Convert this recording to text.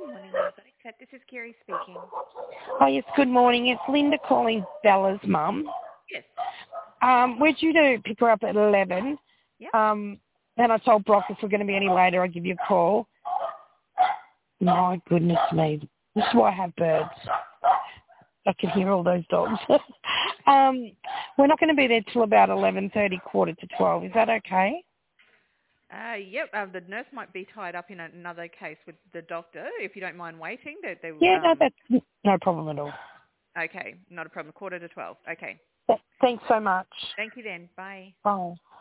morning, Except this is Kerry speaking. Oh, yes, good morning. It's Linda calling Bella's mum. Yes. We're due to pick her up at 11. Yeah. And I told Brock if we're going to be any later, I'll give you a call. My goodness me. This is why I have birds. I can hear all those dogs. We're not going to be there till about 11:30, quarter to 12. Is that okay? Yep. The nurse might be tied up in another case with the doctor. If you don't mind waiting, Yeah, no, that's no problem at all. Okay, not a problem. Quarter to 12. Okay. Thanks so much. Thank you then. Bye. Bye.